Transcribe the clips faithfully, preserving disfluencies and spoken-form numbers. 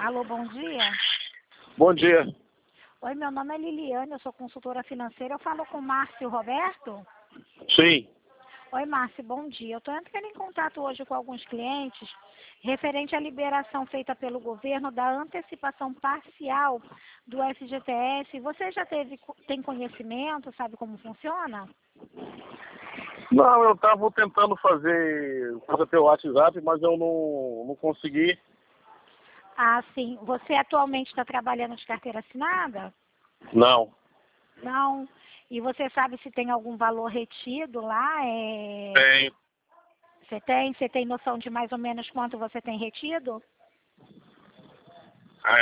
Alô, bom dia. Bom dia. Oi, meu nome é Liliane, eu sou consultora financeira. Eu falo com o Márcio Roberto? Sim. Oi, Márcio, bom dia. Eu estou entrando em contato hoje com alguns clientes referente à liberação feita pelo governo da antecipação parcial do F G T S. Você já teve, tem conhecimento, sabe como funciona? Não, eu estava tentando fazer, fazer pelo WhatsApp, mas eu não, não consegui. Ah, sim. Você atualmente está trabalhando de carteira assinada? Não. Não. E você sabe se tem algum valor retido lá? É... Tenho. Você tem? Você tem noção de mais ou menos quanto você tem retido? Ah, é...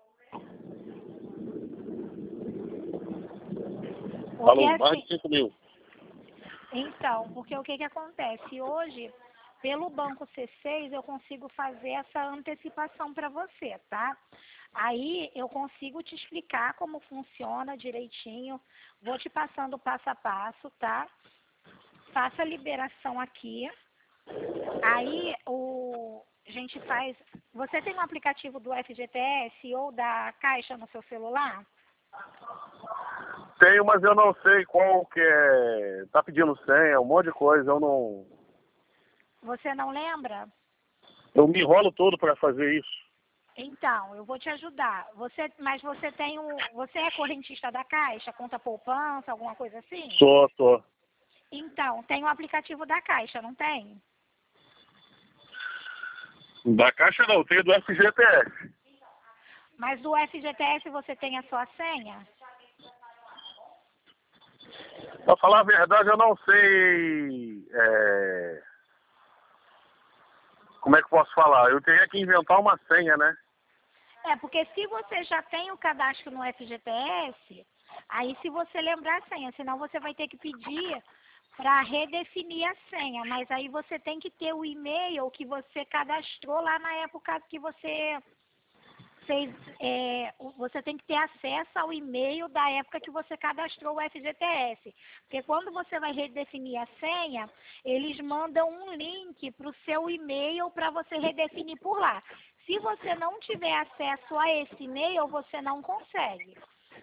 Porque, Falou, mais assim, de cinco mil. então, porque o que, que acontece? Hoje, pelo Banco C seis, eu consigo fazer essa antecipação para você, tá? Aí eu consigo te explicar como funciona direitinho, vou te passando passo a passo, tá? Faça a liberação aqui. Aí o, a gente faz... Você tem um aplicativo do F G T S ou da Caixa no seu celular? Tenho, mas eu não sei qual que é. Tá pedindo senha, um monte de coisa, eu não. Você não lembra? Eu me enrolo todo para fazer isso. Então, eu vou te ajudar. Você, mas você tem um, você é correntista da Caixa, conta poupança, alguma coisa assim? Só, só. Então, tem o aplicativo da Caixa, não tem? Da Caixa não, tenho do F G T S. Mas do F G T S você tem a sua senha? Pra falar a verdade, eu não sei. É... Como é que eu posso falar? Eu teria que inventar uma senha, né? É, porque se você já tem o cadastro no F G T S, aí se você lembrar a senha, senão você vai ter que pedir para redefinir a senha, mas aí você tem que ter o e-mail que você cadastrou lá na época que você fez, é, você tem que ter acesso ao e-mail da época que você cadastrou o F G T S, porque quando você vai redefinir a senha, eles mandam um link para o seu e-mail para você redefinir por lá. Se você não tiver acesso a esse e-mail, você não consegue.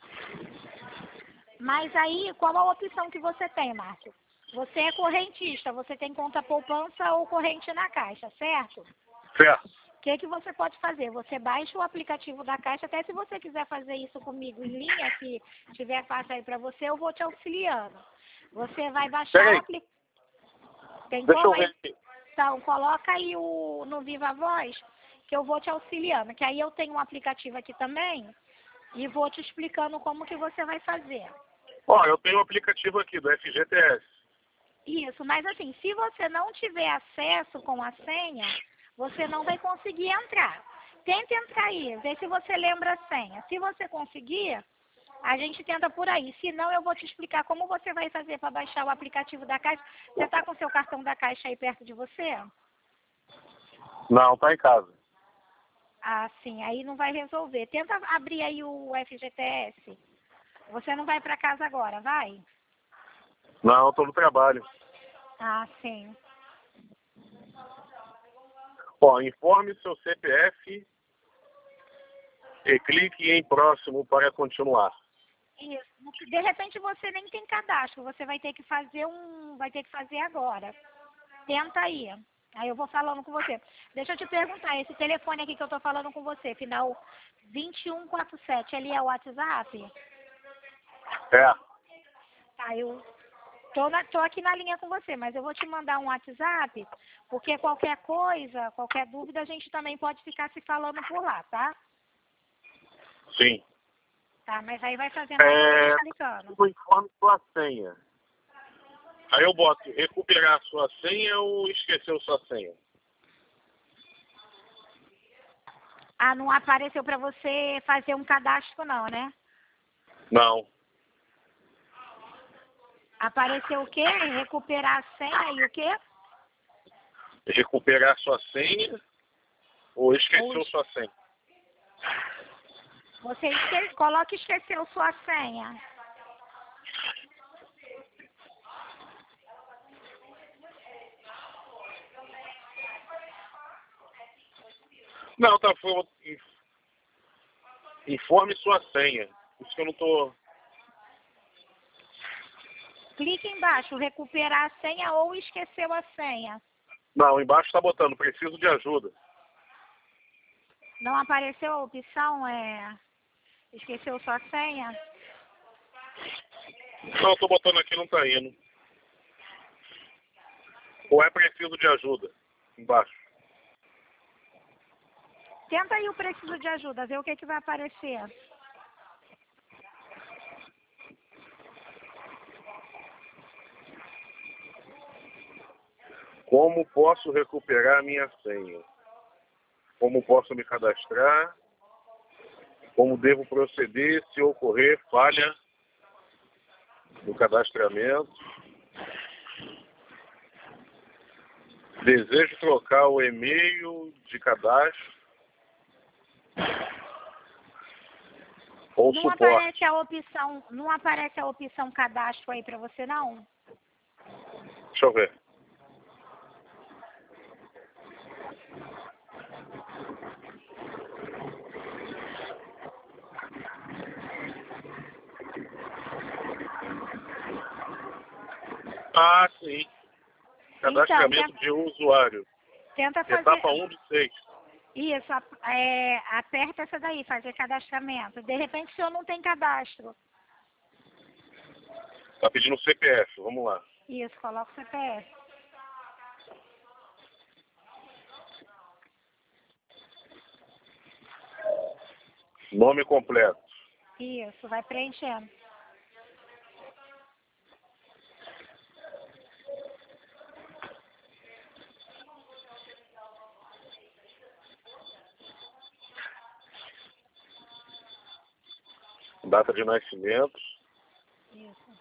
Mas aí, qual a opção que você tem, Márcio? Você é correntista, você tem conta poupança ou corrente na Caixa, certo? Certo. O que, que você pode fazer? Você baixa o aplicativo da Caixa, até se você quiser fazer isso comigo em linha, se tiver fácil aí para você, eu vou te auxiliando. Você vai baixar Peraí, o aplicativo. Tem deixa eu como ver aí? aqui. Então, coloca aí o, no Viva Voz, que eu vou te auxiliando. Que aí eu tenho um aplicativo aqui também e vou te explicando como que você vai fazer. Ó, eu tenho um aplicativo aqui do F G T S. Isso, mas assim, se você não tiver acesso com a senha, você não vai conseguir entrar. Tente entrar aí, vê se você lembra a senha. Se você conseguir, a gente tenta por aí. Se não, eu vou te explicar como você vai fazer para baixar o aplicativo da Caixa. Você está com o seu cartão da Caixa aí perto de você? Não, tá em casa. Ah, sim, aí não vai resolver. Tenta abrir aí o F G T S. Você não vai para casa agora, vai? Não, eu tô no trabalho. Ah, sim. Ó, informe seu C P F e clique em próximo para continuar. Isso. De repente você nem tem cadastro, você vai ter que fazer um, vai ter que fazer agora. Tenta aí. Aí eu vou falando com você. Deixa eu te perguntar, esse telefone aqui que eu tô falando com você, final vinte e um quarenta e sete, ali é o WhatsApp? É. Tá, eu tô, na, tô aqui na linha com você, mas eu vou te mandar um WhatsApp, porque qualquer coisa, qualquer dúvida, a gente também pode ficar se falando por lá, tá? Sim. Tá, mas aí vai fazendo aí que eu vou te É, explicando. tu informe sua senha. Aí eu boto recuperar sua senha ou esqueceu sua senha. Ah, não apareceu para você fazer um cadastro não, né? Não. Apareceu o quê? Recuperar a senha e o quê? Recuperar sua senha ou esqueceu Ou sua senha. você esque... coloca esqueceu sua senha. Não, tá, foi, Informe sua senha. Isso que eu não tô... Clique embaixo, recuperar a senha ou esqueceu a senha. Não, embaixo está botando, preciso de ajuda. Não apareceu a opção, é... esqueceu sua senha? Não, eu tô botando aqui, não tá indo. Ou é preciso de ajuda? Embaixo. Tenta aí o preciso de ajuda, vê o que, que vai aparecer. Como posso recuperar a minha senha? Como posso me cadastrar? Como devo proceder se ocorrer falha no cadastramento? Desejo trocar o e-mail de cadastro ou Não suporte. aparece a opção, não aparece a opção cadastro aí para você não? Deixa eu ver. Ah, sim. Cadastramento Então, de usuário. tenta fazer... Etapa um de seis. Isso, é, aperta essa daí, fazer cadastramento. De repente o senhor não tem cadastro. Está pedindo C P F, vamos lá. Isso, coloca o C P F. Nome completo. Isso, vai preenchendo. Data de nascimento. Isso.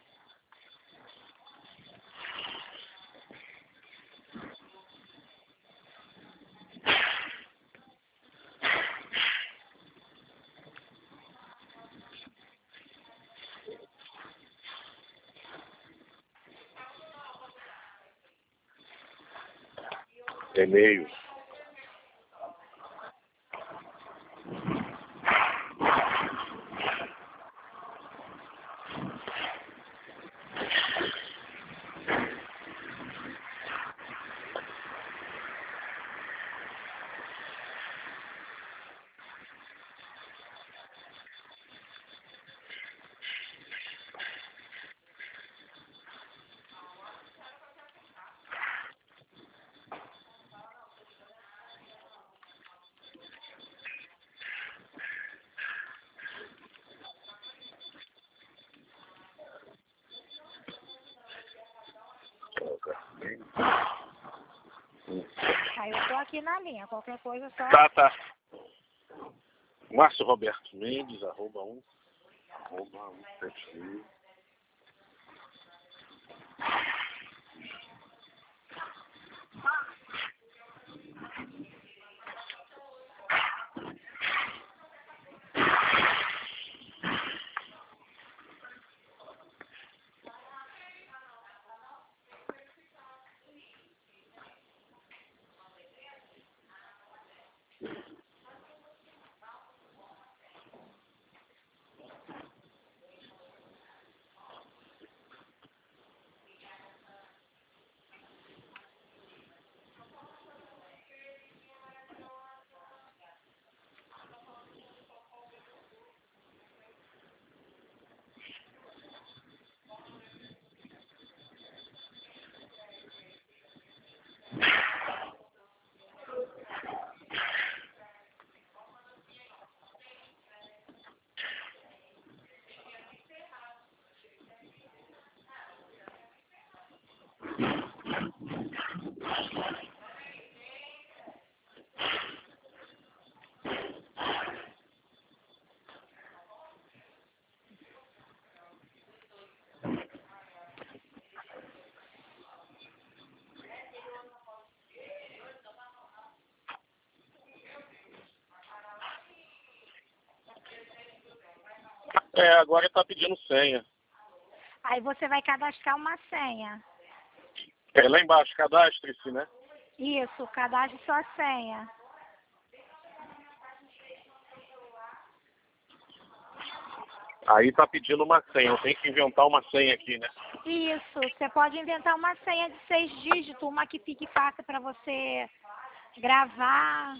E-mail. Aí eu tô aqui na linha, qualquer coisa só... Tá, tá. Márcio Roberto Mendes, arroba um, arroba um, sete mil. É, agora está pedindo senha. Aí você vai cadastrar uma senha. É, lá embaixo, cadastre-se, né? Isso, cadastre sua senha. Aí tá pedindo uma senha. Eu tenho que inventar uma senha aqui, né? Isso, você pode inventar uma senha de seis dígitos, uma que fique fácil para você gravar.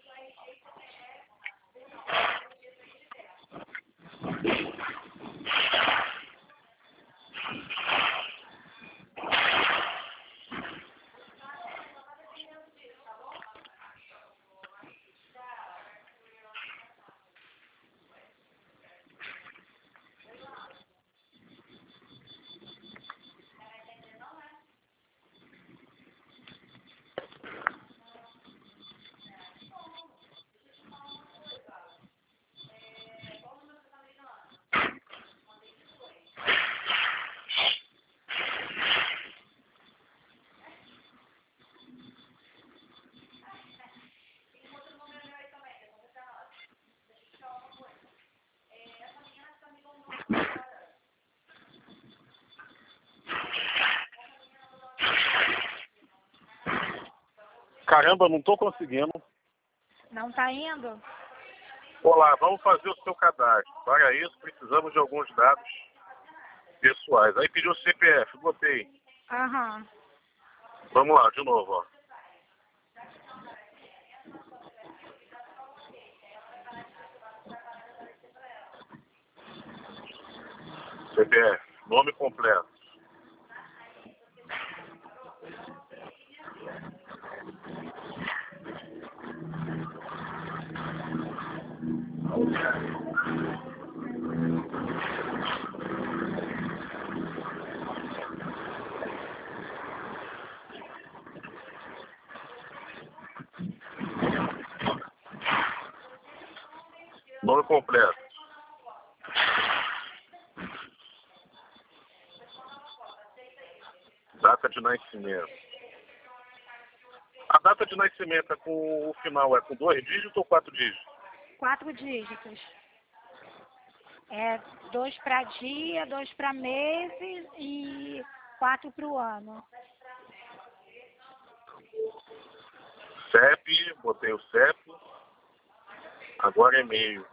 Caramba, não tô conseguindo. Não tá indo? Olá, vamos fazer o seu cadastro. Para isso, precisamos de alguns dados pessoais. Aí pediu o C P F, botei. Aham. Vamos lá, de novo, ó. C P F, nome completo. Nome completo. Data de nascimento. A data de nascimento é com o final, é com dois dígitos ou quatro dígitos? Quatro dígitos. É dois para dia, dois para meses e quatro para o ano. C E P, botei o C E P. Agora e-mail.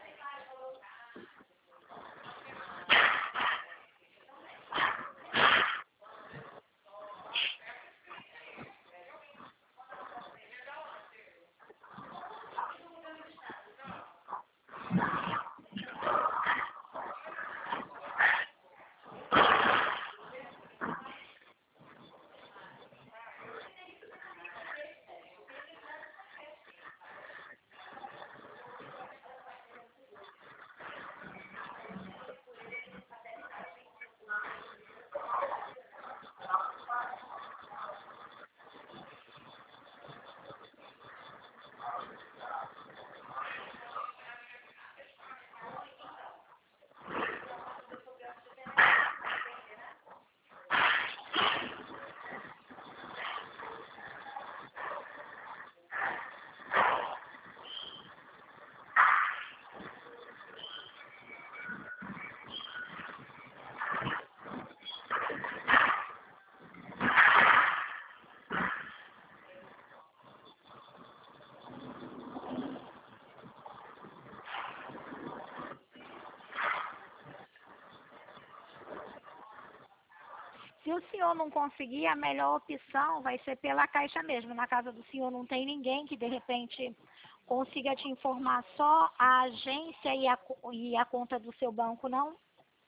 Se o senhor não conseguir, a melhor opção vai ser pela Caixa mesmo. Na casa do senhor não tem ninguém que, de repente, consiga te informar só a agência e a, e a conta do seu banco, não?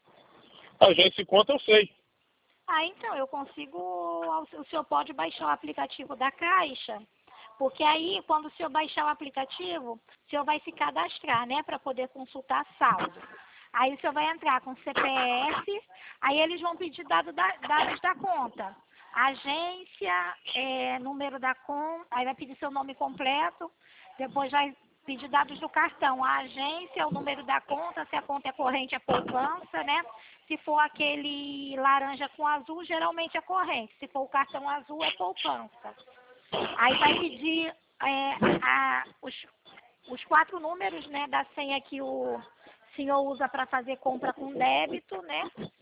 A gente conta, eu sei. Ah, então, eu consigo... O senhor pode baixar o aplicativo da Caixa, porque aí, quando o senhor baixar o aplicativo, o senhor vai se cadastrar, né, para poder consultar saldo. Aí o senhor vai entrar com C P F, aí eles vão pedir dado da, dados da conta. Agência, é, número da conta, aí vai pedir seu nome completo, depois vai pedir dados do cartão. A agência, o número da conta, se a conta é corrente, é poupança, né? Se for aquele laranja com azul, geralmente é corrente. Se for o cartão azul, é poupança. Aí vai pedir é, a, os, os quatro números, né, da senha que o senhor usa para fazer compra com débito, né?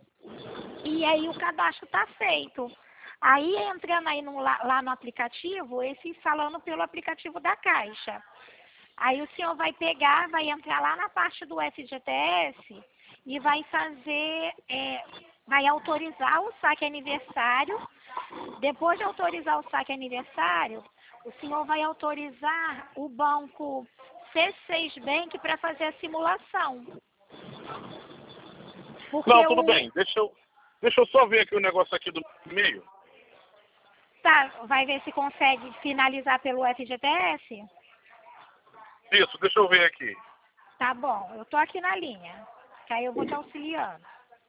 E aí o cadastro está feito. Aí entrando aí no, lá, lá no aplicativo, esse falando pelo aplicativo da Caixa. Aí o senhor vai pegar, vai entrar lá na parte do F G T S e vai fazer, é, vai autorizar o saque aniversário. Depois de autorizar o saque aniversário, o senhor vai autorizar o banco C seis Bank para fazer a simulação. Porque Não, tudo o... bem. Deixa eu, deixa eu só ver aqui o negócio aqui do e-mail. Tá, vai ver se consegue finalizar pelo F G T S? Isso, deixa eu ver aqui. Tá bom, eu tô aqui na linha, que aí eu vou te auxiliando.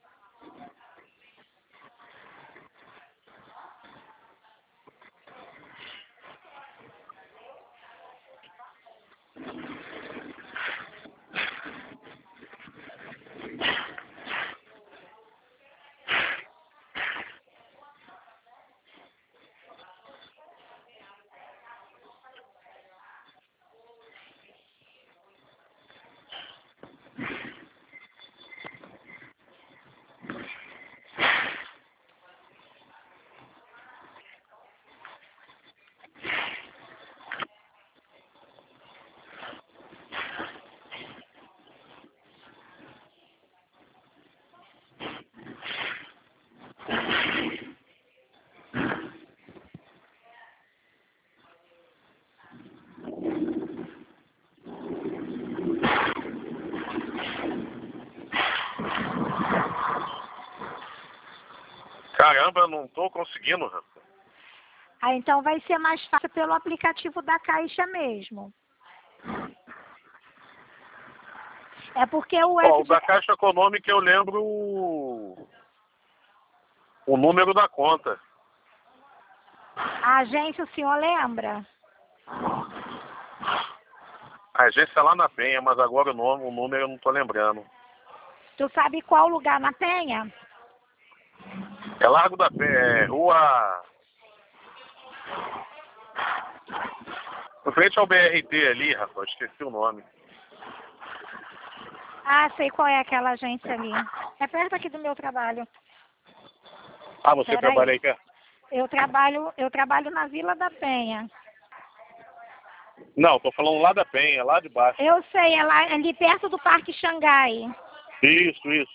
Caramba, eu não tô conseguindo, rapaz. Ah, então vai ser mais fácil pelo aplicativo da Caixa mesmo. É porque o Ó, o F G... da Caixa Econômica eu lembro o, o número da conta. A agência, o senhor lembra? A agência é lá na Penha, mas agora o nome, o número eu não tô lembrando. Tu sabe qual lugar na Penha? É Largo da Penha, é rua... Em frente ao B R T ali, rapaz, esqueci o nome. Ah, sei qual é aquela agência ali. É perto aqui do meu trabalho. Ah, você Peraí. trabalha aí perto? Eu trabalho, eu trabalho na Vila da Penha. Não, tô falando lá da Penha, lá de baixo. Eu sei, é lá, ali perto do Parque Xangai. Isso, isso.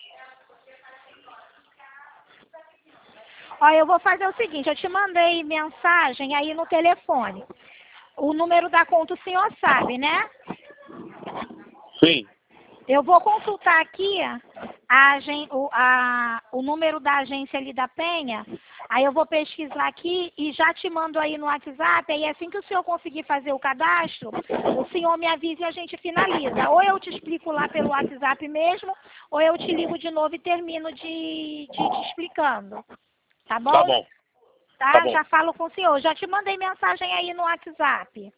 Ó, eu vou fazer o seguinte, eu te mandei mensagem aí no telefone. O número da conta o senhor sabe, né? Sim. Eu vou consultar aqui a, agen- o, a, o número da agência ali da Penha, aí eu vou pesquisar aqui e já te mando aí no WhatsApp, aí assim que o senhor conseguir fazer o cadastro, o senhor me avisa e a gente finaliza. Ou eu te explico lá pelo WhatsApp mesmo, ou eu te ligo de novo e termino de, de te explicando. Tá bom? Tá bom. Tá? Tá bom. Já falo com o senhor. Já te mandei mensagem aí no WhatsApp.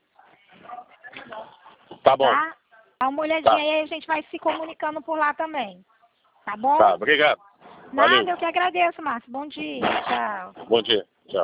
Tá bom. Tá? Dá uma olhadinha Tá. aí, a gente vai se comunicando por lá também. Tá bom? Tá, obrigado. Nada, Valeu. eu que agradeço, Márcio. Bom dia. Tchau. Bom dia.